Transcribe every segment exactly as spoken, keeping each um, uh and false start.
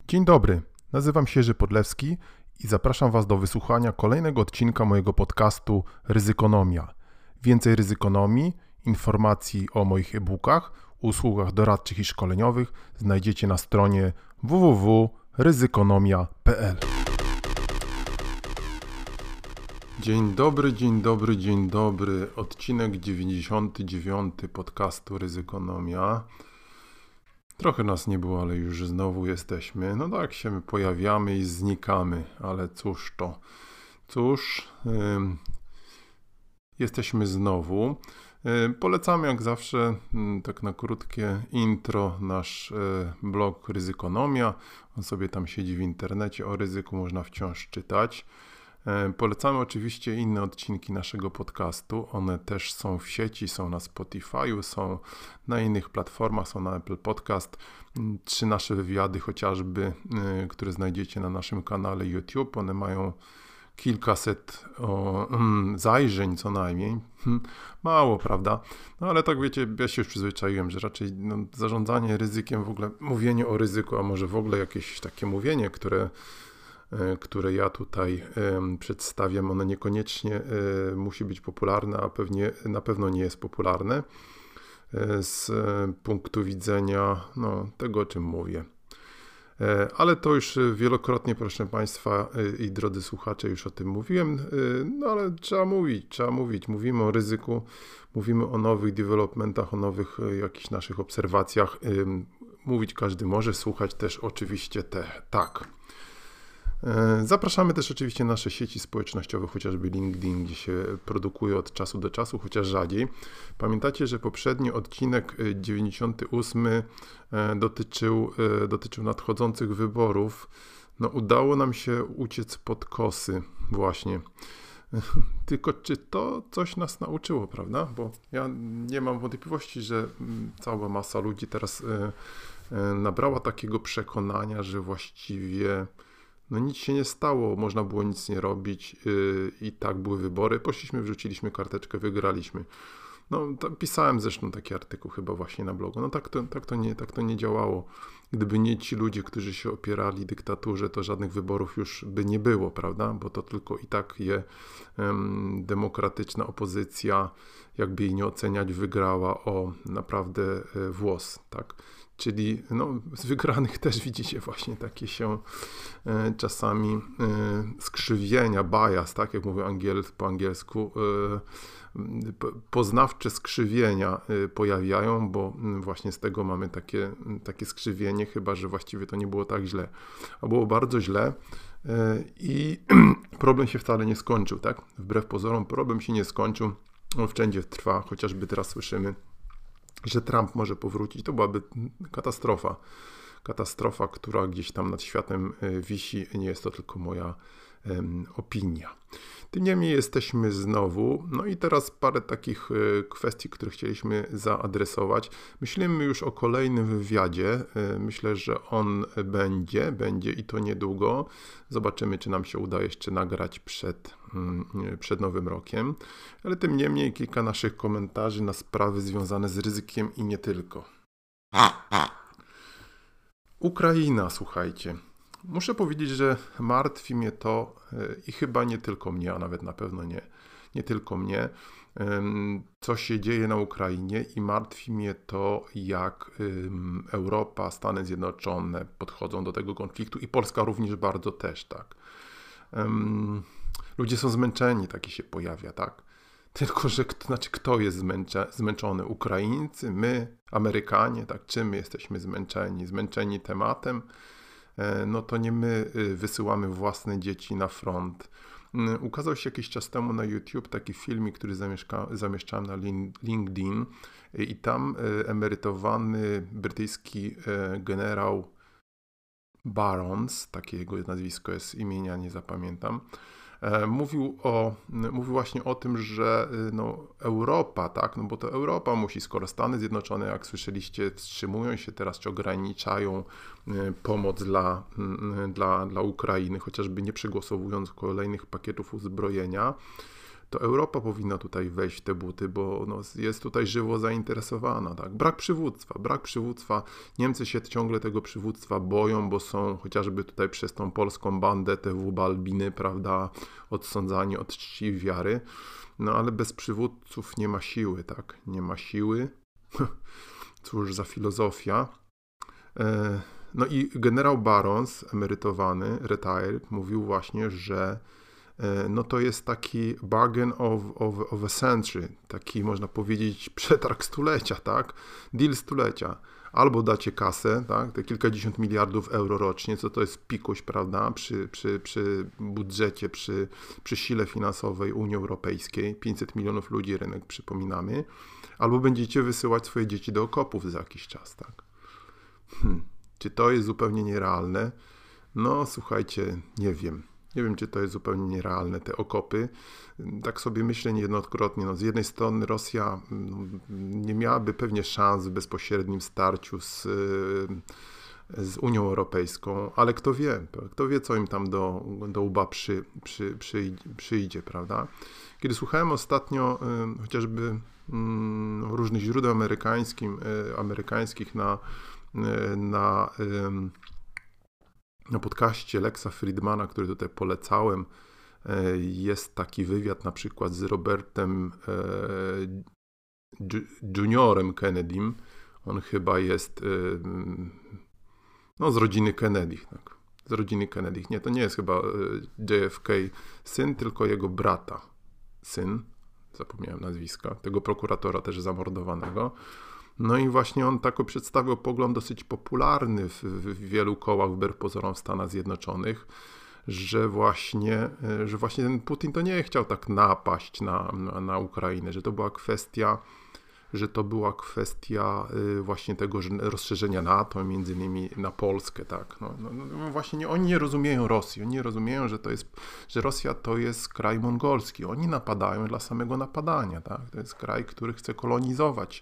Dzień dobry, nazywam się Jerzy Podlewski i zapraszam Was do wysłuchania kolejnego odcinka mojego podcastu Ryzykonomia. Więcej ryzykonomii, informacji o moich e-bookach, usługach doradczych i szkoleniowych znajdziecie na stronie w w w kropka ryzykonomia kropka p l. Dzień dobry, dzień dobry, dzień dobry. Odcinek dziewięćdziesiąty dziewiąty podcastu Ryzykonomia. Trochę nas nie było, ale już znowu jesteśmy. No tak się pojawiamy i znikamy, ale cóż to. Cóż, yy, jesteśmy znowu. Yy, polecamy jak zawsze, yy, tak na krótkie intro, nasz yy, blog Ryzykonomia. On sobie tam siedzi w internecie, o ryzyku można wciąż czytać. Polecamy oczywiście inne odcinki naszego podcastu. One też są w sieci, są na Spotify'u, są na innych platformach, są na Apple Podcast. Trzy nasze wywiady chociażby, które znajdziecie na naszym kanale YouTube. One mają kilkaset o, mm, zajrzeń co najmniej. Mało, prawda? No ale tak wiecie, ja się już przyzwyczaiłem, że raczej no, zarządzanie ryzykiem, w ogóle mówienie o ryzyku, a może w ogóle jakieś takie mówienie, które które ja tutaj y, przedstawiam, ono niekoniecznie y, musi być popularne, a pewnie na pewno nie jest popularne y, z y, punktu widzenia no, tego, o czym mówię. Y, ale to już wielokrotnie, proszę Państwa y, i drodzy słuchacze, już o tym mówiłem, y, no ale trzeba mówić, trzeba mówić. Mówimy o ryzyku, mówimy o nowych developmentach, o nowych y, jakichś naszych obserwacjach. Y, mówić każdy może, słuchać też oczywiście te, tak. Zapraszamy też oczywiście na nasze sieci społecznościowe, chociażby LinkedIn, gdzie się produkuje od czasu do czasu, chociaż rzadziej. Pamiętacie, że poprzedni odcinek dziewięćdziesiąty ósmy dotyczył, dotyczył nadchodzących wyborów. No udało nam się uciec pod kosy właśnie. Tylko czy to coś nas nauczyło, prawda? Bo ja nie mam wątpliwości, że cała masa ludzi teraz nabrała takiego przekonania, że właściwie no nic się nie stało, można było nic nie robić yy, i tak były wybory. Poszliśmy, wrzuciliśmy karteczkę, wygraliśmy. No, to, pisałem zresztą taki artykuł chyba właśnie na blogu. No tak to, tak, to nie, tak to nie działało. Gdyby nie ci ludzie, którzy się opierali dyktaturze, to żadnych wyborów już by nie było, prawda? Bo to tylko i tak je um, demokratyczna opozycja, jakby jej nie oceniać, wygrała o naprawdę y, włos, tak? Czyli no, z wygranych też widzicie właśnie takie się e, czasami e, skrzywienia, bias, tak jak mówię angiel, po angielsku, e, poznawcze skrzywienia e, pojawiają, bo właśnie z tego mamy takie, takie skrzywienie, chyba że właściwie to nie było tak źle. A było bardzo źle e, i problem się wcale nie skończył, tak? Wbrew pozorom problem się nie skończył, on wszędzie trwa, chociażby teraz słyszymy, że Trump może powrócić, to byłaby katastrofa. Katastrofa, która gdzieś tam nad światem wisi, nie jest to tylko moja um, opinia. Tym niemniej jesteśmy znowu, no i teraz parę takich kwestii, które chcieliśmy zaadresować. Myślimy już o kolejnym wywiadzie, myślę, że on będzie, będzie i to niedługo. Zobaczymy, czy nam się uda jeszcze nagrać przed, przed Nowym Rokiem. Ale tym niemniej kilka naszych komentarzy na sprawy związane z ryzykiem i nie tylko. Ukraina, słuchajcie. Muszę powiedzieć, że martwi mnie to i chyba nie tylko mnie, a nawet na pewno nie, nie tylko mnie, co się dzieje na Ukrainie i martwi mnie to, jak Europa, Stany Zjednoczone podchodzą do tego konfliktu i Polska również bardzo też, tak. Ludzie są zmęczeni, taki się pojawia, tak. Tylko, że kto, znaczy kto jest zmęcze, zmęczony? Ukraińcy, my, Amerykanie, tak? Czym my jesteśmy zmęczeni? Zmęczeni tematem? No to nie my wysyłamy własne dzieci na front. Ukazał się jakiś czas temu na YouTube taki filmik, który zamieszczałem na LinkedIn i tam emerytowany brytyjski generał Barons, takie jego nazwisko jest, imienia nie zapamiętam, Mówił, o, mówił właśnie o tym, że no, Europa, tak, no bo to Europa musi, skoro Stany Zjednoczone, jak słyszeliście, wstrzymują się teraz, czy ograniczają pomoc dla, dla, dla Ukrainy, chociażby nie przygłosowując kolejnych pakietów uzbrojenia, to Europa powinna tutaj wejść w te buty, bo no, jest tutaj żywo zainteresowana. Tak? Brak przywództwa, brak przywództwa. Niemcy się ciągle tego przywództwa boją, bo są chociażby tutaj przez tą polską bandę, te W Balbiny, prawda, odsądzani od czci i wiary. No ale bez przywódców nie ma siły, tak? Nie ma siły. Cóż za filozofia. No i generał Barons, emerytowany, retired, mówił właśnie, że no to jest taki bargain of, of, of a century, taki można powiedzieć przetarg stulecia, tak? Deal stulecia. Albo dacie kasę, tak? Te kilkadziesiąt miliardów euro rocznie, co to jest pikuś, prawda? Przy, przy, przy budżecie, przy, przy sile finansowej Unii Europejskiej, pięćset milionów ludzi rynek, przypominamy. Albo będziecie wysyłać swoje dzieci do okopów za jakiś czas, tak? Hmm. Czy to jest zupełnie nierealne? No słuchajcie, nie wiem. Nie wiem, czy to jest zupełnie nierealne, te okopy. Tak sobie myślę niejednokrotnie. No, z jednej strony Rosja no, nie miałaby pewnie szans w bezpośrednim starciu z, z Unią Europejską, ale kto wie, kto wie, co im tam do, do łba przy, przy, przy, przyjdzie, prawda? Kiedy słuchałem ostatnio y, chociażby y, różnych źródeł amerykańskich, y, amerykańskich na, y, na y, Na podcaście Lexa Friedmana, który tutaj polecałem, jest taki wywiad na przykład z Robertem Juniorem Kennedym. On chyba jest no, z rodziny Kennedy. Tak? Z rodziny Kennedy. Nie, to nie jest chyba J F K syn, tylko jego brata syn. Zapomniałem nazwiska. Tego prokuratora też zamordowanego. No i właśnie on tak przedstawił pogląd dosyć popularny w, w wielu kołach wbrew pozorom w Stanach Zjednoczonych, że właśnie, że właśnie ten Putin to nie chciał tak napaść na, na, na Ukrainę, że to była kwestia, że to była kwestia właśnie tego rozszerzenia NATO, między innymi na Polskę, tak. No, no, no właśnie nie, oni nie rozumieją Rosji, oni nie rozumieją, że to jest, że Rosja to jest kraj mongolski. Oni napadają dla samego napadania, tak. To jest kraj, który chce kolonizować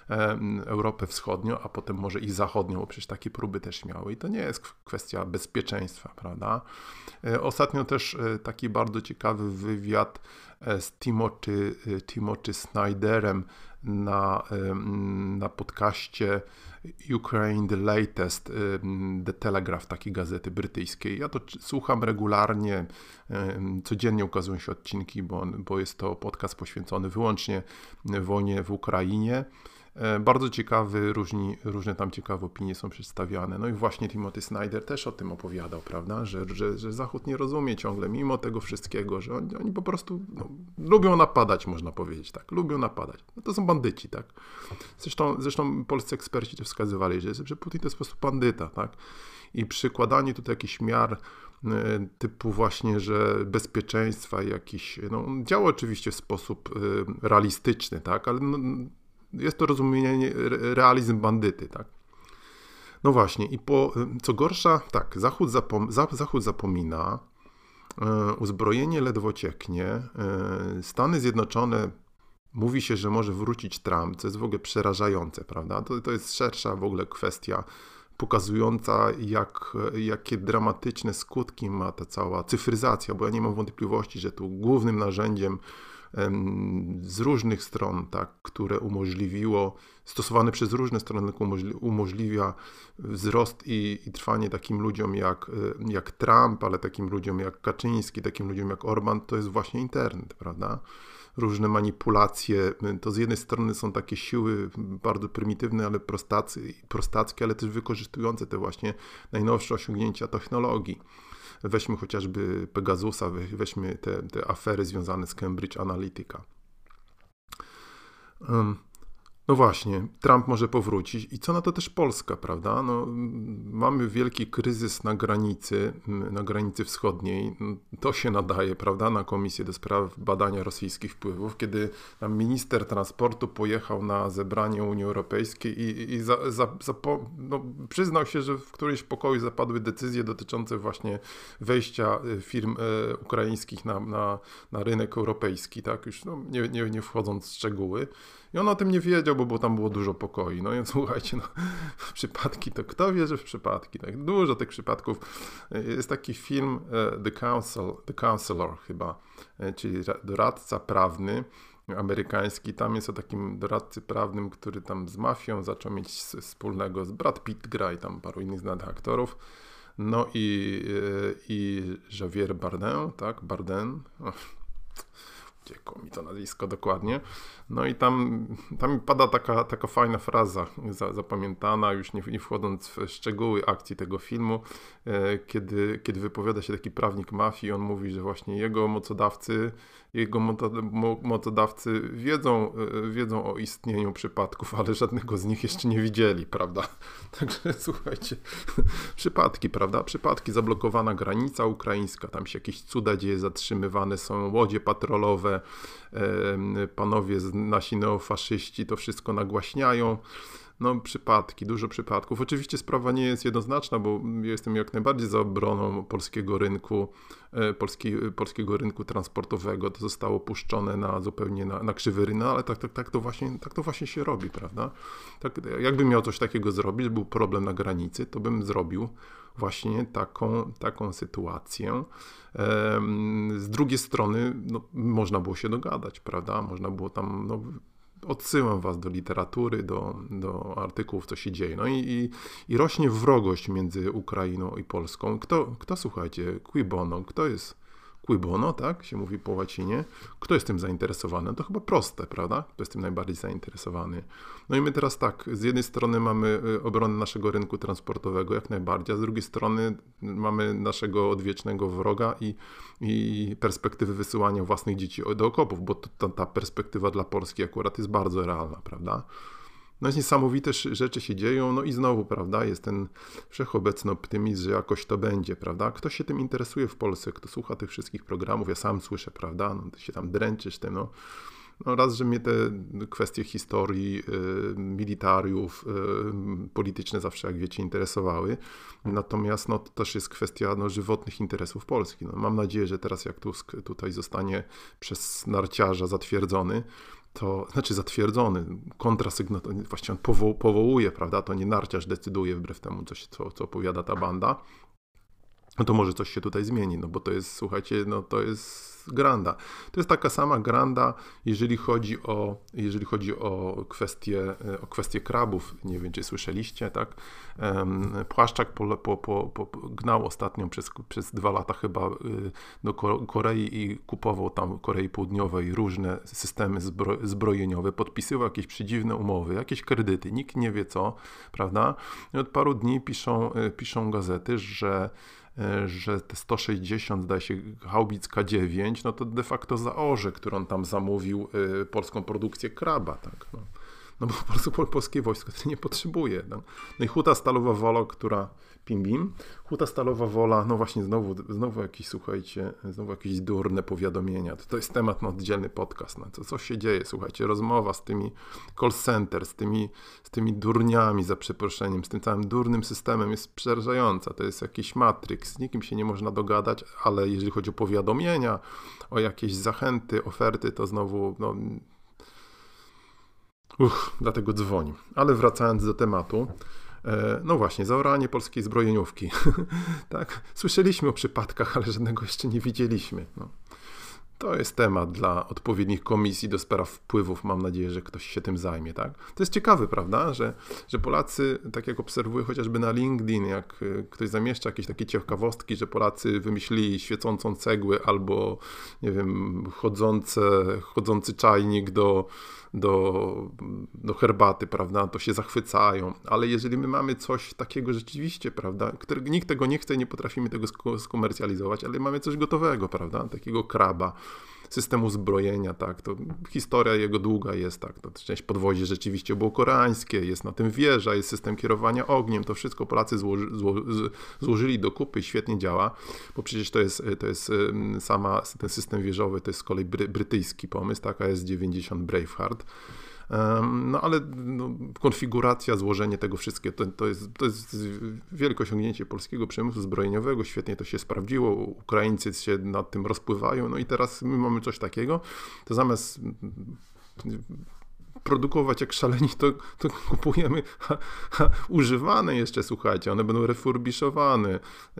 Europę Wschodnią, a potem może i Zachodnią, bo przecież takie próby też miały. I to nie jest kwestia bezpieczeństwa, prawda? Ostatnio też taki bardzo ciekawy wywiad z Timothy, Timothy Snyderem na, na podcaście Ukraine The Latest, The Telegraph, takiej gazety brytyjskiej. Ja to słucham regularnie, codziennie ukazują się odcinki, bo, bo jest to podcast poświęcony wyłącznie wojnie w Ukrainie. Bardzo ciekawy, różni, różne tam ciekawe opinie są przedstawiane. No i właśnie Timothy Snyder też o tym opowiadał, prawda, że, że, że Zachód nie rozumie ciągle, mimo tego wszystkiego, że oni, oni po prostu no, lubią napadać, można powiedzieć, tak, lubią napadać. No to są bandyci, tak. Zresztą, zresztą polscy eksperci też wskazywali, że, że Putin to jest po prostu bandyta, tak. I przykładanie tutaj jakichś miar typu właśnie, że bezpieczeństwa jakiś, no działa oczywiście w sposób realistyczny, tak, ale no, jest to rozumienie, realizm bandyty, tak. No właśnie, i po, co gorsza, tak, Zachód, zapom, Zachód zapomina, e, uzbrojenie ledwo cieknie, e, Stany Zjednoczone, mówi się, że może wrócić Trump, co jest w ogóle przerażające, prawda? To, to jest szersza w ogóle kwestia, pokazująca, jak, jakie dramatyczne skutki ma ta cała cyfryzacja, bo ja nie mam wątpliwości, że tu głównym narzędziem z różnych stron, tak, które umożliwiło, stosowane przez różne strony umożliwia wzrost i, i trwanie takim ludziom jak, jak Trump, ale takim ludziom jak Kaczyński, takim ludziom jak Orban, to jest właśnie internet, prawda? Różne manipulacje, to z jednej strony są takie siły bardzo prymitywne, ale prostacy, prostackie, ale też wykorzystujące te właśnie najnowsze osiągnięcia technologii. Weźmy chociażby Pegasusa, weźmy te, te afery związane z Cambridge Analytica. Um, no właśnie, Trump może powrócić i co na to też Polska, prawda? No, mamy wielki kryzys na granicy, na granicy wschodniej. To się nadaje, prawda, na Komisję do Spraw Badania Rosyjskich Wpływów, kiedy tam minister transportu pojechał na zebranie Unii Europejskiej i, i za, za, za, no, przyznał się, że w którymś pokoju zapadły decyzje dotyczące właśnie wejścia firm e, ukraińskich na, na, na rynek europejski, tak, już no, nie, nie, nie wchodząc w szczegóły. I on o tym nie wiedział, bo, bo tam było dużo pokoi. No i słuchajcie, no, przypadki to kto wierzy w przypadki? Tak? Dużo tych przypadków. Jest taki film The Counsel, The Counselor chyba, czyli doradca prawny amerykański. Tam jest o takim doradcy prawnym, który tam z mafią zaczął mieć wspólnego. Z Brad Pitt gra i tam paru innych znanych aktorów. No i, i Javier Bardem, tak? Bardem. Uciekło mi to nazwisko dokładnie. No i tam, tam pada taka, taka fajna fraza za, zapamiętana, już nie, nie wchodząc w szczegóły akcji tego filmu, e, kiedy, kiedy wypowiada się taki prawnik mafii, on mówi, że właśnie jego mocodawcy, jego mocodawcy wiedzą, e, wiedzą o istnieniu przypadków, ale żadnego z nich jeszcze nie widzieli, prawda? Także słuchajcie, przypadki, prawda? Przypadki, zablokowana granica ukraińska, tam się jakieś cuda dzieje, zatrzymywane są łodzie patrolowe, panowie nasi neofaszyści to wszystko nagłaśniają. No przypadki, dużo przypadków. Oczywiście sprawa nie jest jednoznaczna, bo ja jestem jak najbardziej za obroną polskiego rynku, polski, polskiego rynku transportowego. To zostało puszczone na zupełnie na, na krzywy rynek, ale tak, tak, tak, to właśnie, tak to właśnie się robi, prawda? Tak, jakbym miał coś takiego zrobić, był problem na granicy, to bym zrobił właśnie taką, taką sytuację. Z drugiej strony no, można było się dogadać, prawda? Można było tam, no, odsyłam was do literatury, do, do artykułów, co się dzieje. No i, i, i rośnie wrogość między Ukrainą i Polską. Kto, kto słuchajcie, cui bono, kto jest cui bono, tak, się mówi po łacinie. Kto jest tym zainteresowany? To chyba proste, prawda? Kto jest tym najbardziej zainteresowany? No i my teraz tak, z jednej strony mamy obronę naszego rynku transportowego, jak najbardziej, a z drugiej strony mamy naszego odwiecznego wroga i, i perspektywy wysyłania własnych dzieci do okopów, bo to, ta, ta perspektywa dla Polski akurat jest bardzo realna, prawda? No jest niesamowite rzeczy się dzieją, no i znowu, prawda, jest ten wszechobecny optymizm, że jakoś to będzie, prawda. Kto się tym interesuje w Polsce, kto słucha tych wszystkich programów, ja sam słyszę, prawda, no ty się tam dręczysz tym, no. No raz, że mnie te kwestie historii, y, militariów, y, polityczne zawsze, jak wiecie, interesowały. Natomiast no, to też jest kwestia no, żywotnych interesów Polski. No, mam nadzieję, że teraz jak Tusk tutaj zostanie przez narciarza zatwierdzony, to znaczy zatwierdzony, kontrasygnator, właściwie on powo, powołuje, prawda, to nie narciarz decyduje wbrew temu, coś, co, co opowiada ta banda, no to może coś się tutaj zmieni, no bo to jest, słuchajcie, no to jest granda. To jest taka sama granda, jeżeli chodzi o, jeżeli chodzi o kwestię, o kwestię krabów. Nie wiem, czy słyszeliście, tak? Płaszczak po, po, po, po, gnał ostatnio przez, przez dwa lata chyba do Korei i kupował tam w Korei Południowej różne systemy zbro, zbrojeniowe, podpisywał jakieś przedziwne umowy, jakieś kredyty, nikt nie wie co, prawda? I od paru dni piszą, piszą gazety, że że te sto sześćdziesiąt, zdaje się, haubic K dziewięć, no to de facto zaorze, którą tam zamówił y, polską produkcję kraba, tak, no. No bo po prostu polskie wojsko to nie potrzebuje. No, no i Huta Stalowa Wola, która pim bim, Huta Stalowa Wola, no właśnie znowu, znowu jakieś, słuchajcie, znowu jakieś durne powiadomienia. To, to jest temat na oddzielny podcast. No, co, co się dzieje, słuchajcie, rozmowa z tymi call center, z tymi, z tymi durniami, za przeproszeniem, z tym całym durnym systemem jest przerażająca. To jest jakiś Matrix, z nikim się nie można dogadać, ale jeżeli chodzi o powiadomienia, o jakieś zachęty, oferty, to znowu, no, Uch, dlatego dzwoni. Ale wracając do tematu, no właśnie, zaoranie polskiej zbrojeniówki. Tak, słyszeliśmy o przypadkach, ale żadnego jeszcze nie widzieliśmy. No. To jest temat dla odpowiednich komisji do spraw wpływów. Mam nadzieję, że ktoś się tym zajmie. Tak? To jest ciekawe, prawda, że, że Polacy, tak jak obserwuję chociażby na LinkedIn, jak ktoś zamieszcza jakieś takie ciekawostki, że Polacy wymyślili świecącą cegłę albo, nie wiem, chodzące, chodzący czajnik do Do, do herbaty, prawda, to się zachwycają, ale jeżeli my mamy coś takiego rzeczywiście, prawda, który, nikt tego nie chce, nie potrafimy tego skomercjalizować, ale mamy coś gotowego, prawda, takiego kraba, systemu zbrojenia, tak, to historia jego długa jest, tak, to część podwozia rzeczywiście było koreańskie, jest na tym wieża, jest system kierowania ogniem, to wszystko Polacy złoży, zło, złożyli do kupy i świetnie działa, bo przecież to jest, to jest sama, ten system wieżowy, to jest z kolei bry, brytyjski pomysł, tak, A S dziewięćdziesiąt Braveheart. No ale no, konfiguracja, złożenie tego wszystkiego, to, to, jest, to jest wielkie osiągnięcie polskiego przemysłu zbrojeniowego, świetnie to się sprawdziło, Ukraińcy się nad tym rozpływają, no i teraz my mamy coś takiego, to zamiast produkować jak szaleni, to, to kupujemy ha, ha, używane jeszcze, słuchajcie, one będą refurbiszowane.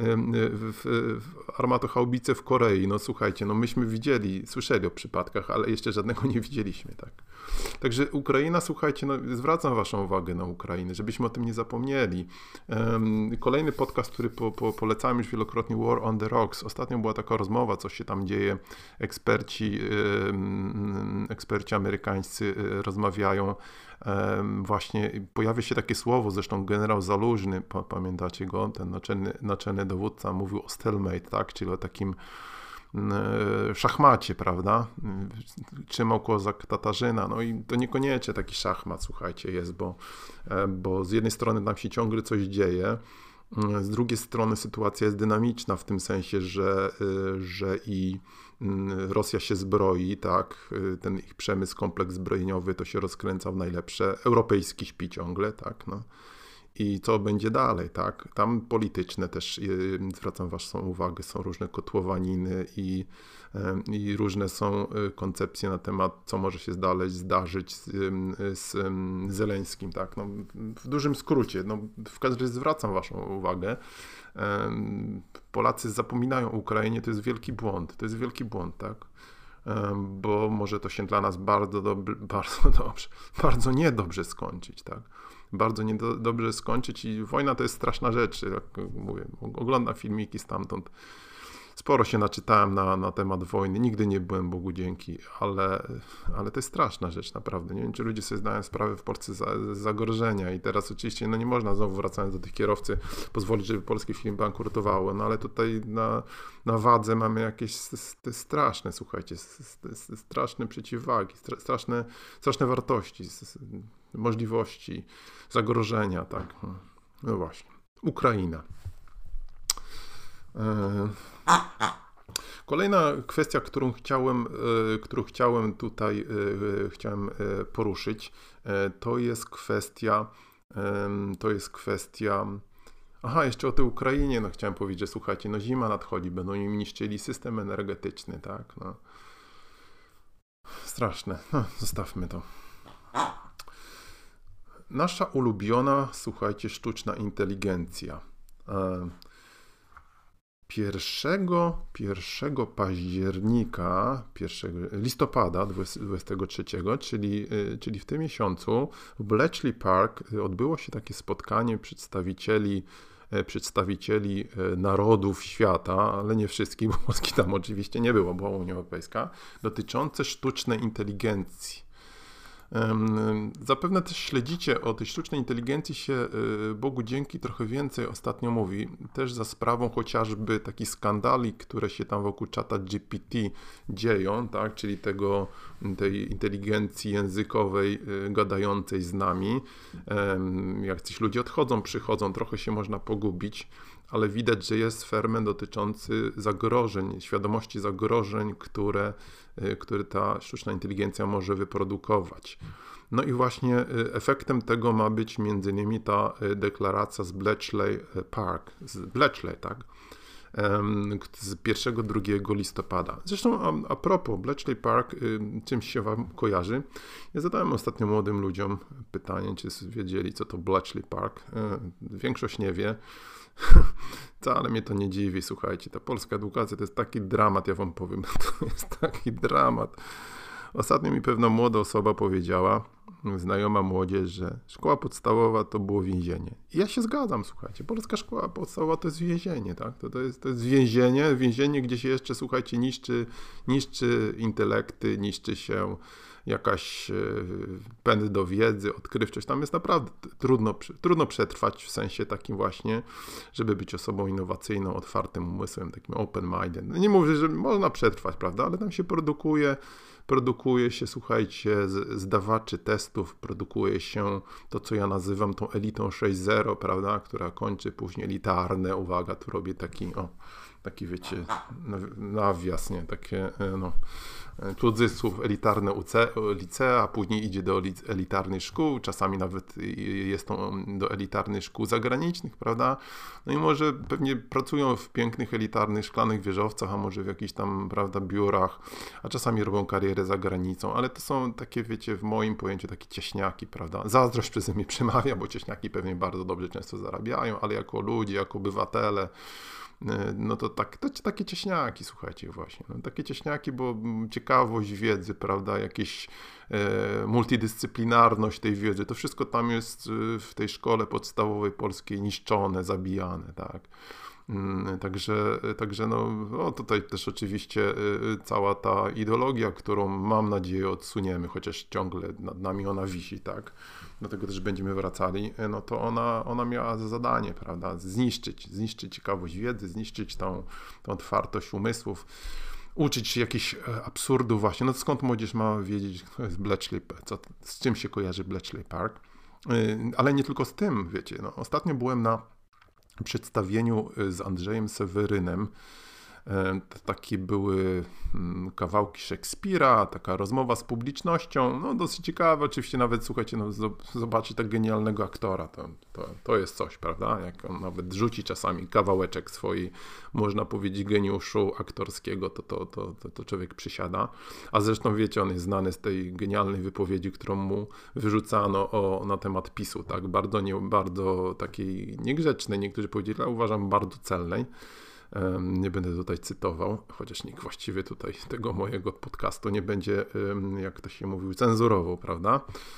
Armatochaubice w Korei, no słuchajcie, no myśmy widzieli, słyszeli o przypadkach, ale jeszcze żadnego nie widzieliśmy, tak. Także Ukraina, słuchajcie, no zwracam waszą uwagę na Ukrainę, żebyśmy o tym nie zapomnieli. Kolejny podcast, który po, po, polecałem już wielokrotnie, War on the Rocks. Ostatnio była taka rozmowa, co się tam dzieje. Eksperci, eksperci amerykańscy rozmawiają. Właśnie pojawia się takie słowo, zresztą generał Zalużny, pamiętacie go, ten naczelny, naczelny dowódca mówił o stalemate, tak, czyli o takim szachmacie, prawda? Trzymał kozak Tatarzyna, no i to niekoniecznie taki szachmat, słuchajcie, jest, bo, bo z jednej strony tam się ciągle coś dzieje, z drugiej strony sytuacja jest dynamiczna w tym sensie, że, że i Rosja się zbroi, tak, ten ich przemysł, kompleks zbrojeniowy to się rozkręca w najlepsze, europejski śpi ciągle, tak, no. I co będzie dalej, tak? Tam polityczne też, zwracam waszą uwagę, są różne kotłowaniny i, i różne są koncepcje na temat, co może się dalej zdarzyć z, z Zeleńskim, tak? No, w dużym skrócie, no, w każdym razie zwracam waszą uwagę. Polacy zapominają o Ukrainie, to jest wielki błąd, to jest wielki błąd, tak? Bo może to się dla nas bardzo, dob- bardzo dobrze, bardzo niedobrze skończyć, tak? Bardzo niedobrze skończyć i wojna to jest straszna rzecz, jak mówię, oglądam filmiki stamtąd, sporo się naczytałem na, na temat wojny, nigdy nie byłem, Bogu dzięki, ale, ale to jest straszna rzecz, naprawdę, nie wiem, czy ludzie sobie zdają sprawę w Polsce z zagrożenia i teraz oczywiście, no nie można znowu, wracając do tych kierowcy, pozwolić, żeby polskie firmy bankrutowały, no ale tutaj na, na wadze mamy jakieś te straszne, słuchajcie, straszne przeciwwagi, straszne, straszne wartości, możliwości, zagrożenia, tak. No właśnie. Ukraina. Kolejna kwestia, którą chciałem, którą chciałem tutaj chciałem poruszyć, to jest kwestia, to jest kwestia, aha, jeszcze o tej Ukrainie, no chciałem powiedzieć, że słuchajcie, no zima nadchodzi, będą im niszczyli system energetyczny, tak, no. Straszne, no, zostawmy to. Nasza ulubiona, słuchajcie, sztuczna inteligencja. Pierwszego października, pierwszego listopada dwudziestego trzeciego, czyli, czyli w tym miesiącu w Bletchley Park odbyło się takie spotkanie przedstawicieli, przedstawicieli narodów świata, ale nie wszystkich, bo Polski tam oczywiście nie było, była Unia Europejska, dotyczące sztucznej inteligencji. Zapewne też śledzicie, o tej sztucznej inteligencji się, Bogu dzięki, trochę więcej ostatnio mówi, też za sprawą chociażby takich skandali, które się tam wokół czata G P T dzieją, tak, czyli tego, tej inteligencji językowej gadającej z nami. Jak coś ludzie odchodzą, przychodzą, trochę się można pogubić, ale widać, że jest ferment dotyczący zagrożeń, świadomości zagrożeń, które, które ta sztuczna inteligencja może wyprodukować. No i właśnie efektem tego ma być między innymi ta deklaracja z Bletchley Park, z Bletchley, tak, z pierwszego do drugiego listopada. Zresztą a, a propos Bletchley Park, czymś się wam kojarzy? Ja zadałem ostatnio młodym ludziom pytanie, czy wiedzieli, co to Bletchley Park. Większość nie wie. Wcale mnie to nie dziwi, słuchajcie, ta polska edukacja to jest taki dramat, ja wam powiem, to jest taki dramat. Ostatnio mi pewna młoda osoba powiedziała, znajoma młodzież, że szkoła podstawowa to było więzienie. I ja się zgadzam, słuchajcie, polska szkoła podstawowa to jest więzienie, tak? To, to, jest, to jest więzienie, więzienie, gdzie się jeszcze, słuchajcie, niszczy, niszczy intelekty, niszczy się jakaś pęd do wiedzy, odkrywczość. Tam jest naprawdę trudno, trudno przetrwać w sensie takim właśnie, żeby być osobą innowacyjną, otwartym umysłem, takim open-minded. Nie mówię, że można przetrwać, prawda, ale tam się produkuje, produkuje się, słuchajcie, zdawaczy testów, produkuje się to, co ja nazywam tą elitą sześć zero, prawda, która kończy później elitarne, uwaga, tu robię taki, o, taki wiecie, nawias, nie, takie, no, cudzysłów elitarne licea, później idzie do elitarnej szkół, czasami nawet jest to do elitarnych szkół zagranicznych, prawda? No i może pewnie pracują w pięknych, elitarnych, szklanych wieżowcach, a może w jakichś tam, prawda, biurach, a czasami robią karierę za granicą, ale to są takie, wiecie, w moim pojęciu takie cieśniaki, prawda? Zazdrość przeze mnie przemawia, bo cieśniaki pewnie bardzo dobrze często zarabiają, ale jako ludzie, jako obywatele, no to, tak, to takie cieśniaki, słuchajcie, właśnie. No, takie cieśniaki, bo ciekawość wiedzy, prawda, jakieś e, multidyscyplinarność tej wiedzy, to wszystko tam jest w tej szkole podstawowej polskiej niszczone, zabijane, tak. Także, także no, no tutaj też oczywiście cała ta ideologia, którą mam nadzieję odsuniemy, chociaż ciągle nad nami ona wisi, tak, do tego też będziemy wracali, no to ona, ona miała za zadanie, prawda, zniszczyć, zniszczyć ciekawość wiedzy, zniszczyć tą, tą otwartość umysłów, uczyć się jakichś absurdów właśnie, no skąd młodzież ma wiedzieć, kto jest Bletchley, co, z czym się kojarzy Bletchley Park, ale nie tylko z tym, wiecie, no, ostatnio byłem na przedstawieniu z Andrzejem Sewerynem. Takie były kawałki Szekspira, taka rozmowa z publicznością, no dosyć ciekawe, oczywiście nawet, słuchajcie, no zobaczyć tak genialnego aktora, to, to, to jest coś, prawda, jak on nawet rzuci czasami kawałeczek swojej, można powiedzieć, geniuszu aktorskiego, to, to, to, to, to człowiek przysiada, a zresztą wiecie, on jest znany z tej genialnej wypowiedzi, którą mu wyrzucano o, na temat PiSu, tak, bardzo, nie, bardzo takiej niegrzecznej, niektórzy powiedzieli, ale uważam bardzo celnej. Nie będę tutaj cytował, chociaż nikt właściwie tutaj tego mojego podcastu nie będzie, jak to się mówił, cenzurował, prawda?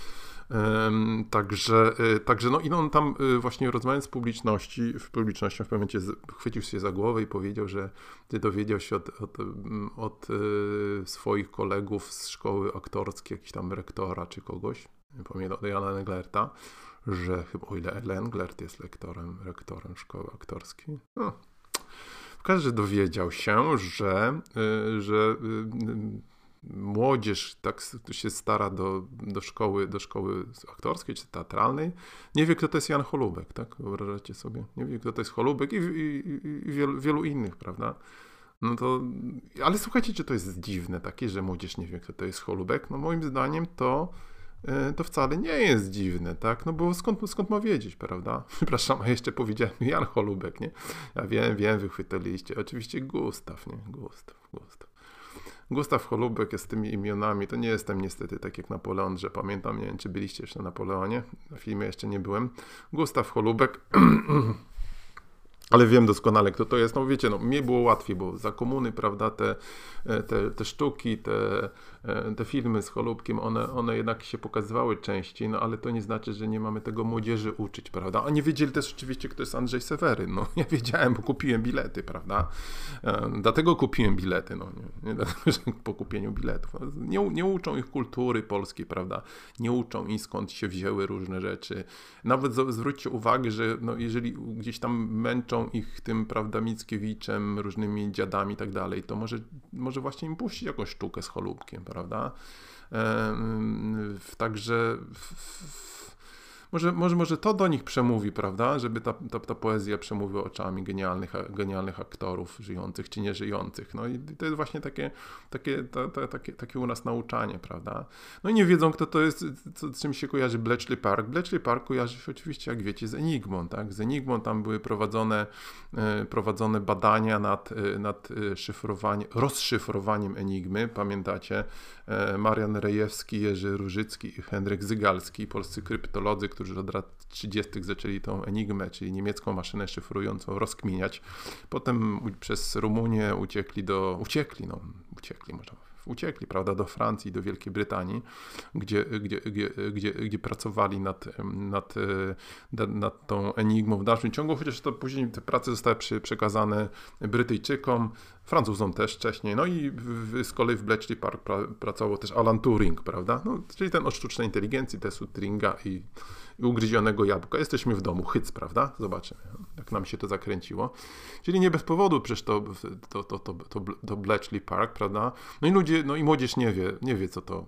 Także, także no i on tam właśnie rozmawiając z publiczności, w publicznością w pewnym momencie chwycił się za głowę i powiedział, że ty dowiedział się od, od, od swoich kolegów z szkoły aktorskiej, jakiś tam rektora czy kogoś, nie pamiętam, od Jana Englerta, że chyba, o ile Englert jest lektorem, rektorem szkoły aktorskiej, no. Każdy dowiedział się, że, że młodzież tak się stara do, do, szkoły, do szkoły aktorskiej czy teatralnej, nie wie, kto to jest Jan Holubek, tak? Wyobrażacie sobie? Nie wie, kto to jest Holubek i, i, i wielu, wielu innych, prawda? No to, ale słuchajcie, czy to jest dziwne takie, że młodzież nie wie, kto to jest Holubek? No moim zdaniem to to wcale nie jest dziwne, tak? No bo skąd, skąd ma wiedzieć, prawda? Przepraszam, a jeszcze powiedziałem Jan Holubek, nie? Ja wiem, wiem, wychwytaliście. Oczywiście Gustaw, nie? Gustaw, Gustaw. Gustaw Holubek jest z tymi imionami, to nie jestem niestety tak jak Napoleon, że pamiętam, nie wiem, czy byliście jeszcze na Napoleonie, na filmie jeszcze nie byłem. Gustaw Holubek, ale wiem doskonale, kto to jest. No wiecie, no mnie było łatwiej, bo za komuny, prawda, te, te, te sztuki, te, te filmy z Holubkiem, one, one jednak się pokazywały częściej, no ale to nie znaczy, że nie mamy tego młodzieży uczyć, prawda? A nie wiedzieli też oczywiście, kto jest Andrzej Seweryn. No ja wiedziałem, bo kupiłem bilety, prawda? Dlatego kupiłem bilety, no nie, nie dlatego, że po kupieniu biletów. Nie, nie uczą ich kultury polskiej, prawda? Nie uczą ich, skąd się wzięły różne rzeczy. Nawet zwróćcie uwagę, że no, jeżeli gdzieś tam męczą ich tym, prawda, Mickiewiczem, różnymi dziadami i tak dalej, to może, może właśnie im puścić jakąś sztukę z Holubkiem, prawda? Ehm, także w, w, może, może, może to do nich przemówi, prawda? Żeby ta, ta, ta poezja przemówiła oczami genialnych, genialnych aktorów, żyjących czy nieżyjących. No i to jest właśnie takie, takie, ta, ta, takie, takie u nas nauczanie, prawda? No i nie wiedzą, kto to jest, co, z czym się kojarzy Bletchley Park. Bletchley Park kojarzy się oczywiście, jak wiecie, z Enigmą, tak? Z Enigmą tam były prowadzone, prowadzone badania nad, nad szyfrowaniem, rozszyfrowaniem Enigmy. Pamiętacie? Marian Rejewski, Jerzy Różycki i Henryk Zygalski, polscy kryptolodzy, którzy od lat trzydziestych zaczęli tą Enigmę, czyli niemiecką maszynę szyfrującą, rozkminiać. Potem przez Rumunię uciekli do... Uciekli, no, uciekli, można uciekli, prawda, do Francji, do Wielkiej Brytanii, gdzie, gdzie, gdzie, gdzie, gdzie pracowali nad, nad, nad tą Enigmą w dalszym ciągu, chociaż to później te prace zostały przy, przekazane Brytyjczykom, Francuzom też wcześniej, no i w, z kolei w Bletchley Park pra, pracował też Alan Turing, prawda, no, czyli ten od sztucznej inteligencji, testu Turinga i, i ugryzionego jabłka. Jesteśmy w domu, hyc, prawda, zobaczymy, jak nam się to zakręciło, czyli nie bez powodu przecież to, to, to, to, to, to Bletchley Park, prawda, no i ludzie, no i młodzież nie wie, nie wie co to,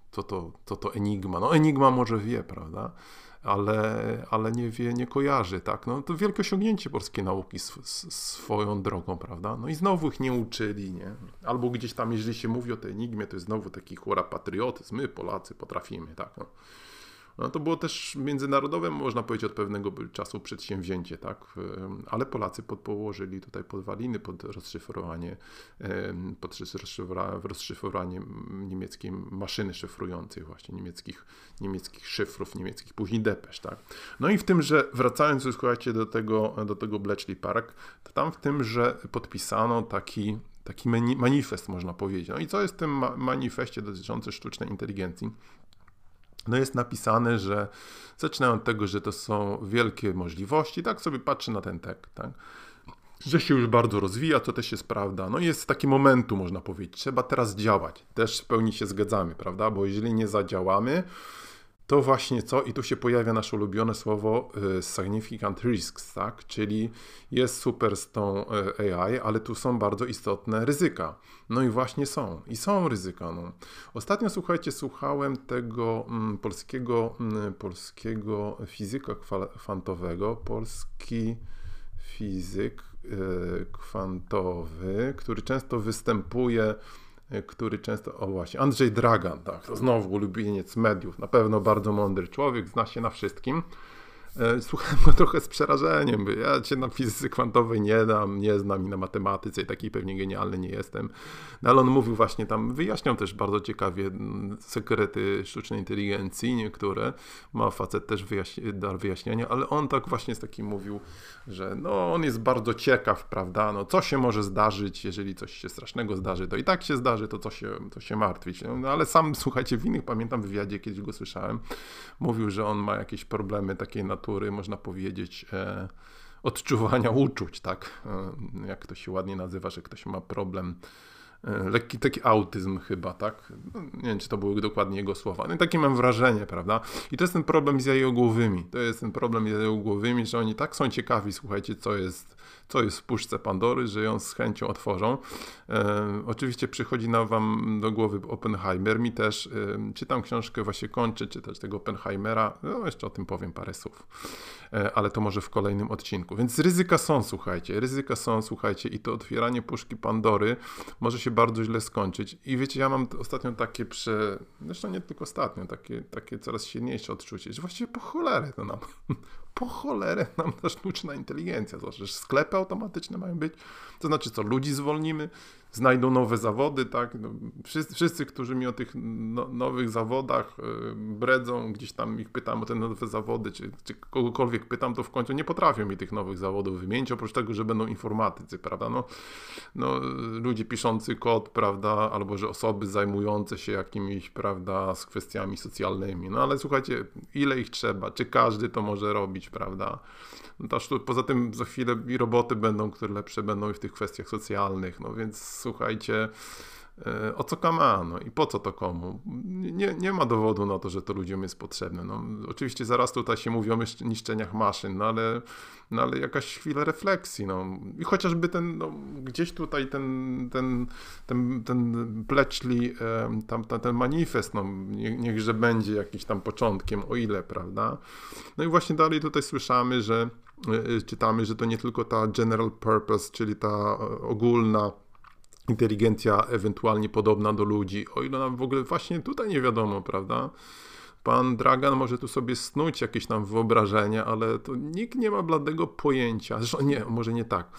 co to, co to Enigma. No Enigma może wie, prawda? Ale, ale nie wie, nie kojarzy, tak? No to wielkie osiągnięcie polskiej nauki sw swoją drogą, prawda? No i znowu ich nie uczyli, nie? Albo gdzieś tam, jeżeli się mówi o tej Enigmie, to jest znowu taki hura patriotyzm, my Polacy potrafimy, tak? No. No to było też międzynarodowe, można powiedzieć, od pewnego czasu przedsięwzięcie, tak? Ale Polacy podpołożyli tutaj podwaliny pod rozszyfrowanie, pod rozszyfrowanie niemieckiej maszyny szyfrującej, właśnie niemieckich, niemieckich szyfrów, niemieckich później depesz, tak? No i w tym, że wracając, słuchajcie, do tego, do tego Bletchley Park, to tam w tym, że podpisano taki taki manifest, można powiedzieć. No i co jest w tym manifestie dotyczącym sztucznej inteligencji? No jest napisane, że zaczynają od tego, że to są wielkie możliwości, tak sobie patrzę na ten tekst, tak? Że się już bardzo rozwija, to też jest prawda. No jest taki momentu, można powiedzieć, trzeba teraz działać. Też w pełni się zgadzamy, prawda? Bo jeżeli nie zadziałamy, to właśnie co? I tu się pojawia nasze ulubione słowo y, significant risks, tak? Czyli jest super z tą y, A I, ale tu są bardzo istotne ryzyka. No i właśnie są. I są ryzyka. No. Ostatnio, słuchajcie, słuchałem tego mm, polskiego, mm, polskiego fizyka kwantowego, polski fizyk y, kwantowy, który często występuje który często, o właśnie, Andrzej Dragan, tak, to znowu ulubieniec mediów, na pewno bardzo mądry człowiek, zna się na wszystkim. Słuchałem go trochę z przerażeniem, bo ja się na fizyce kwantowej nie dam, nie znam i na matematyce i takiej pewnie genialny nie jestem. No, ale on mówił właśnie tam, wyjaśniał też bardzo ciekawie sekrety sztucznej inteligencji, niektóre. Ma facet też wyjaśni- dar wyjaśniania, ale on tak właśnie z takim mówił, że no on jest bardzo ciekaw, prawda, no co się może zdarzyć, jeżeli coś się strasznego zdarzy, to i tak się zdarzy, to co się, to się martwić. No ale sam, słuchajcie, w innych, pamiętam w wywiadzie, kiedyś go słyszałem, mówił, że on ma jakieś problemy takiej natury, można powiedzieć, e, odczuwania uczuć, tak? E, jak to się ładnie nazywa, że ktoś ma problem, e, lekki taki autyzm chyba, tak? No, nie wiem, czy to były dokładnie jego słowa. No, takie mam wrażenie, prawda? I to jest ten problem z jajogłowymi. To jest ten problem z jajogłowymi, że oni tak są ciekawi, słuchajcie, co jest co jest w puszce Pandory, że ją z chęcią otworzą. E, oczywiście przychodzi na wam do głowy Oppenheimer. Mi też e, czytam książkę, właśnie kończę czytać tego Oppenheimera. No jeszcze o tym powiem parę słów. E, ale to może w kolejnym odcinku. Więc ryzyka są, słuchajcie. Ryzyka są, słuchajcie. I to otwieranie puszki Pandory może się bardzo źle skończyć. I wiecie, ja mam ostatnio takie prze... Zresztą nie tylko ostatnio, takie, takie coraz silniejsze odczucie, że właściwie po cholerę to nam... Po cholerę nam ta sztuczna inteligencja. Zwłaszcza, że sklepy automatyczne mają być. To znaczy co, ludzi zwolnimy, znajdą nowe zawody, tak? No, wszyscy, wszyscy, którzy mi o tych no, nowych zawodach yy, bredzą, gdzieś tam ich pytam o te nowe zawody, czy, czy kogokolwiek pytam, to w końcu nie potrafią mi tych nowych zawodów wymienić, oprócz tego, że będą informatycy, prawda? No, no, ludzie piszący kod, prawda? Albo że osoby zajmujące się jakimiś, prawda, z kwestiami socjalnymi. No ale słuchajcie, ile ich trzeba? Czy każdy to może robić, prawda? No, ta sztuka, poza tym za chwilę i roboty będą, które lepsze będą i w tych kwestiach socjalnych, no więc słuchajcie, o co kama, no i po co to komu? Nie, nie ma dowodu na to, że to ludziom jest potrzebne. No, oczywiście zaraz tutaj się mówi o niszczeniach maszyn, no ale, no ale jakaś chwila refleksji, no i chociażby ten, no, gdzieś tutaj ten, ten, ten, ten Bletchley, tam, ten, ten manifest, no nie, niechże będzie jakiś tam początkiem, o ile, prawda? No i właśnie dalej tutaj słyszamy, że czytamy, że to nie tylko ta general purpose, czyli ta ogólna inteligencja ewentualnie podobna do ludzi, o ile nam w ogóle właśnie tutaj nie wiadomo, prawda? Pan Dragan może tu sobie snuć jakieś tam wyobrażenia, ale to nikt nie ma bladego pojęcia. Zresztą nie, może nie tak.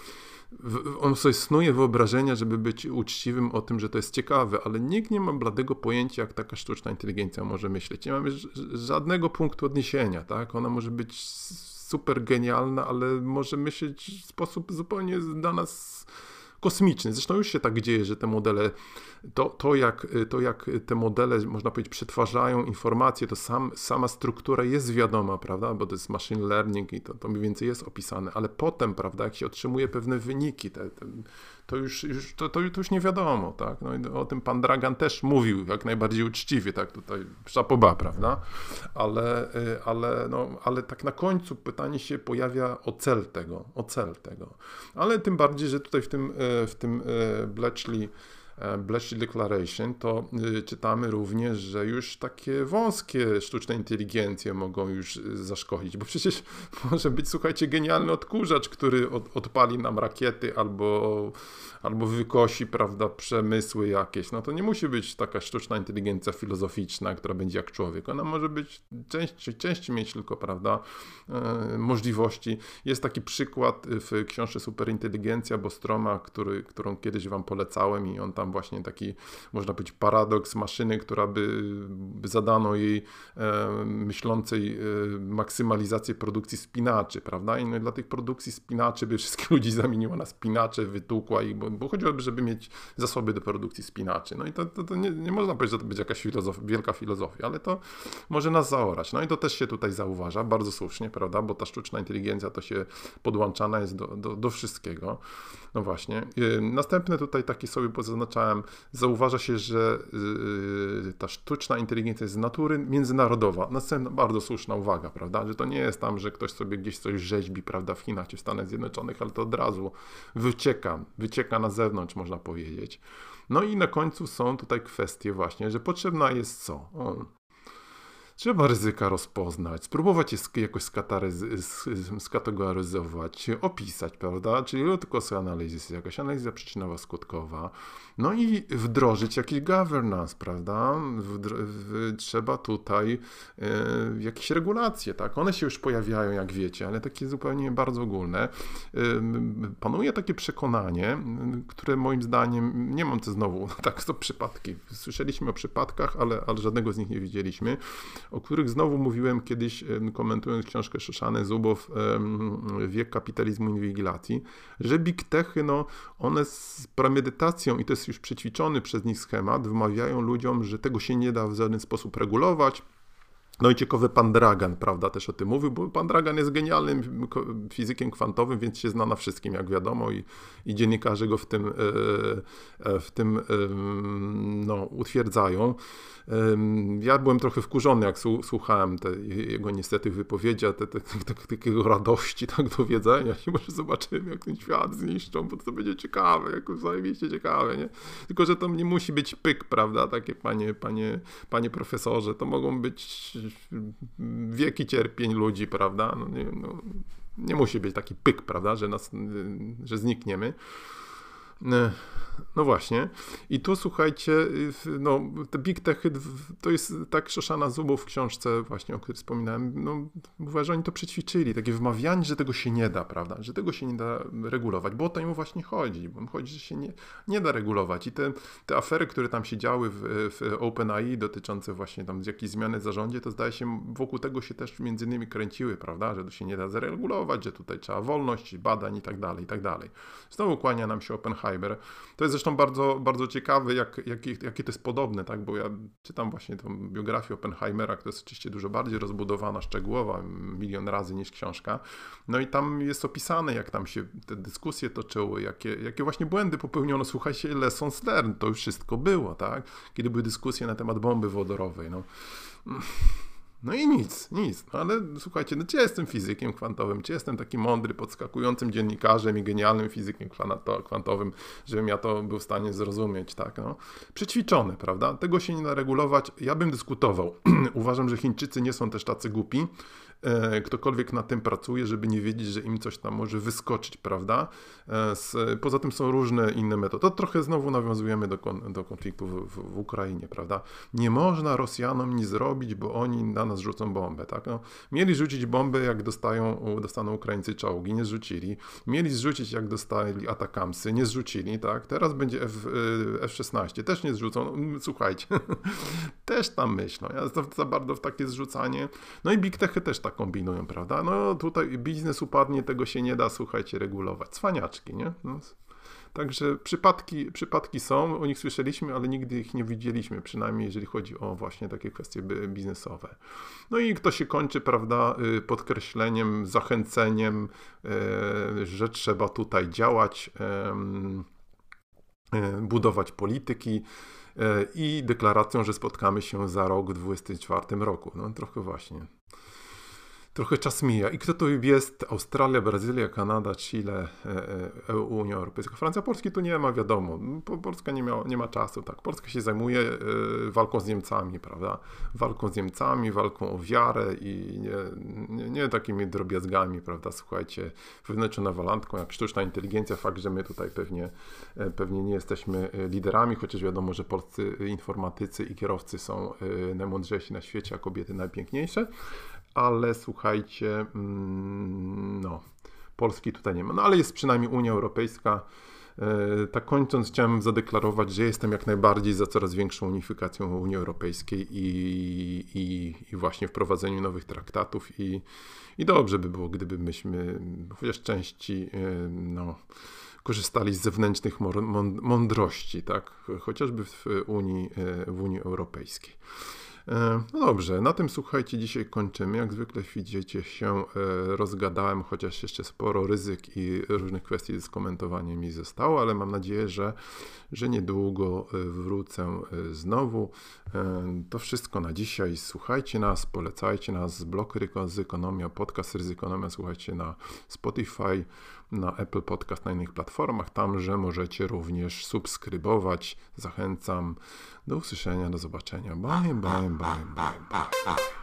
On sobie snuje wyobrażenia, żeby być uczciwym o tym, że to jest ciekawe, ale nikt nie ma bladego pojęcia, jak taka sztuczna inteligencja może myśleć. Nie mamy żadnego punktu odniesienia, tak? Ona może być super genialna, ale może myśleć w sposób zupełnie dla nas kosmiczny. Zresztą już się tak dzieje, że te modele, to, to, jak, to jak te modele, można powiedzieć, przetwarzają informacje, to sam, sama struktura jest wiadoma, prawda, bo to jest machine learning i to, to mniej więcej jest opisane, ale potem, prawda, jak się otrzymuje pewne wyniki, te, te, to, już, już, to, to, to już nie wiadomo, tak, no i o tym pan Dragan też mówił, jak najbardziej uczciwie, tak, tutaj szapoba, prawda, ale, ale, no, ale tak na końcu pytanie się pojawia o cel tego, o cel tego, ale tym bardziej, że tutaj w tym w tym Bletchley Bletchley Declaration, to czytamy również, że już takie wąskie sztuczne inteligencje mogą już zaszkodzić, bo przecież może być, słuchajcie, genialny odkurzacz, który od, odpali nam rakiety albo, albo wykosi, prawda, przemysły jakieś. No to nie musi być taka sztuczna inteligencja filozoficzna, która będzie jak człowiek. Ona może być częściej, częściej mieć tylko, prawda, e, możliwości. Jest taki przykład w książce Superinteligencja Bostroma, który, którą kiedyś wam polecałem i on tam właśnie taki, można powiedzieć, paradoks maszyny, która by, by zadano jej e, myślącej e, maksymalizację produkcji spinaczy, prawda? I no, dla tych produkcji spinaczy by wszystkich ludzi zamieniła na spinacze, wytukła ich, bo, bo chodziłoby, żeby mieć zasoby do produkcji spinaczy. No i to, to, to nie, nie można powiedzieć, że to będzie jakaś filozof, wielka filozofia, ale to może nas zaorać. No i to też się tutaj zauważa, bardzo słusznie, prawda? Bo ta sztuczna inteligencja to się podłączana jest do, do, do wszystkiego. No właśnie. Następne tutaj takie sobie pozaznaczałem. Zauważa się, że yy, ta sztuczna inteligencja jest z natury międzynarodowa. Następna bardzo słuszna uwaga, prawda? Że to nie jest tam, że ktoś sobie gdzieś coś rzeźbi, prawda, w Chinach czy w Stanach Zjednoczonych, ale to od razu wycieka, wycieka na zewnątrz, można powiedzieć. No i na końcu są tutaj kwestie właśnie, że potrzebna jest co? O, trzeba ryzyka rozpoznać, spróbować je jakoś skategoryzować, opisać, prawda? Czyli root cause analysis, jakaś analiza przyczynowo-skutkowa. No i wdrożyć jakiś governance, prawda? Wdro w, trzeba tutaj e, jakieś regulacje, tak? One się już pojawiają, jak wiecie, ale takie zupełnie bardzo ogólne. E, panuje takie przekonanie, które moim zdaniem, nie mam co znowu, tak, to przypadki. Słyszeliśmy o przypadkach, ale, ale żadnego z nich nie widzieliśmy, o których znowu mówiłem kiedyś, komentując książkę Szoszany Zubow, Wiek kapitalizmu i inwigilacji, że big techy, no, one z premedytacją, i to jest już przećwiczony przez nich schemat, wymawiają ludziom, że tego się nie da w żaden sposób regulować. No i ciekawy pan Dragan, prawda, też o tym mówił, bo pan Dragan jest genialnym fizykiem kwantowym, więc się zna na wszystkim, jak wiadomo, i, i dziennikarze go w tym, w tym no, utwierdzają. Ja byłem trochę wkurzony, jak słuchałem te jego niestety wypowiedzi, te, te, te, takiego radości, tak, dowiedzenia się, może zobaczymy, jak ten świat zniszczą, bo to będzie ciekawe, jak zajebiście ciekawe, nie? Tylko, że to nie musi być pyk, prawda, takie panie, panie, panie profesorze, to mogą być wieki cierpień ludzi, prawda, no nie, no, nie musi być taki pyk, prawda, że nas, że znikniemy. No właśnie. I tu słuchajcie, no, te big techy, to jest tak Szoszana Zubow w książce właśnie, o której wspominałem, no, mówiła, że oni to przećwiczyli, takie wmawianie, że tego się nie da, prawda, że tego się nie da regulować, bo o to im właśnie chodzi, bo im chodzi, że się nie, nie da regulować. I te, te afery, które tam się działy w, w OpenAI dotyczące właśnie tam jakiejś zmiany w zarządzie, to zdaje się, wokół tego się też między innymi kręciły, prawda, że to się nie da zaregulować, że tutaj trzeba wolność badań i tak dalej, i tak dalej. Znowu kłania nam się Oppenheimer. To jest zresztą bardzo, bardzo ciekawe, jak, jakie, jakie to jest podobne, tak? Bo ja czytam właśnie tą biografię Oppenheimera, która jest oczywiście dużo bardziej rozbudowana, szczegółowa, milion razy niż książka. No i tam jest opisane, jak tam się te dyskusje toczyły, jakie, jakie właśnie błędy popełniono. Słuchajcie, lessons learned, to już wszystko było, tak? Kiedy były dyskusje na temat bomby wodorowej, no. No i nic, nic. No ale słuchajcie, no czy ja jestem fizykiem kwantowym, czy jestem taki mądry, podskakującym dziennikarzem i genialnym fizykiem kwantowym, żebym ja to był w stanie zrozumieć, tak, no. Przećwiczone, prawda? Tego się nie da regulować. Ja bym dyskutował. Uważam, że Chińczycy nie są też tacy głupi. Ktokolwiek na tym pracuje, żeby nie wiedzieć, że im coś tam może wyskoczyć, prawda? Poza tym są różne inne metody. To trochę znowu nawiązujemy do, kon, do konfliktu w, w, w Ukrainie, prawda? Nie można Rosjanom nic zrobić, bo oni na nas rzucą bombę, tak? No, mieli rzucić bombę, jak dostają, dostaną Ukraińcy czołgi, nie zrzucili. Mieli zrzucić, jak dostali Atakamsy, nie zrzucili, tak? Teraz będzie F, F szesnaście, też nie zrzucą. No, słuchajcie, też tam myślą. Ja za, za bardzo w takie zrzucanie. No i big techy też tak kombinują, prawda? No tutaj biznes upadnie, tego się nie da, słuchajcie, regulować. Cwaniaczki, nie? No. Także przypadki, przypadki są, o nich słyszeliśmy, ale nigdy ich nie widzieliśmy, przynajmniej jeżeli chodzi o właśnie takie kwestie biznesowe. No i to się kończy, prawda, podkreśleniem, zachęceniem, że trzeba tutaj działać, budować polityki i deklaracją, że spotkamy się za rok w dwudziestym czwartym roku. No trochę właśnie. trochę czas mija. I kto to jest? Australia, Brazylia, Kanada, Chile, e, e, Unia Europejska. Francja, Polski tu nie ma, wiadomo. Polska nie, miała, nie ma czasu, tak. Polska się zajmuje e, walką z Niemcami, prawda? Walką z Niemcami, walką o wiarę i nie, nie, nie takimi drobiazgami, prawda? Słuchajcie, wewnętrzną nawalantką, jak sztuczna inteligencja, fakt, że my tutaj pewnie, e, pewnie nie jesteśmy liderami, chociaż wiadomo, że polscy informatycy i kierowcy są e, najmądrzejsi na świecie, a kobiety najpiękniejsze. Ale słuchajcie, no, Polski tutaj nie ma. No ale jest przynajmniej Unia Europejska. Tak kończąc, chciałem zadeklarować, że jestem jak najbardziej za coraz większą unifikacją Unii Europejskiej i, i, i właśnie wprowadzeniu nowych traktatów i, i dobrze by było, gdyby myśmy chociaż części no, korzystali z zewnętrznych mądrości, tak, chociażby w Unii, w Unii Europejskiej. No dobrze, na tym słuchajcie, dzisiaj kończymy. Jak zwykle widzicie się rozgadałem, chociaż jeszcze sporo ryzyk i różnych kwestii z komentowaniem mi zostało, ale mam nadzieję, że, że niedługo wrócę znowu. To wszystko na dzisiaj. Słuchajcie nas, polecajcie nas. Blog Ryzykonomia, podcast Ryzykonomia słuchajcie na Spotify, na Apple Podcast, na innych platformach, tamże możecie również subskrybować. Zachęcam. Do usłyszenia, do zobaczenia. Bye, bye, bye, bye, bye.